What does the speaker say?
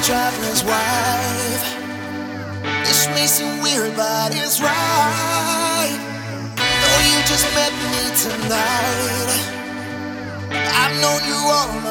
traveler's wife. This may seem weird, but it's right. Though you just met me tonight, I've known you all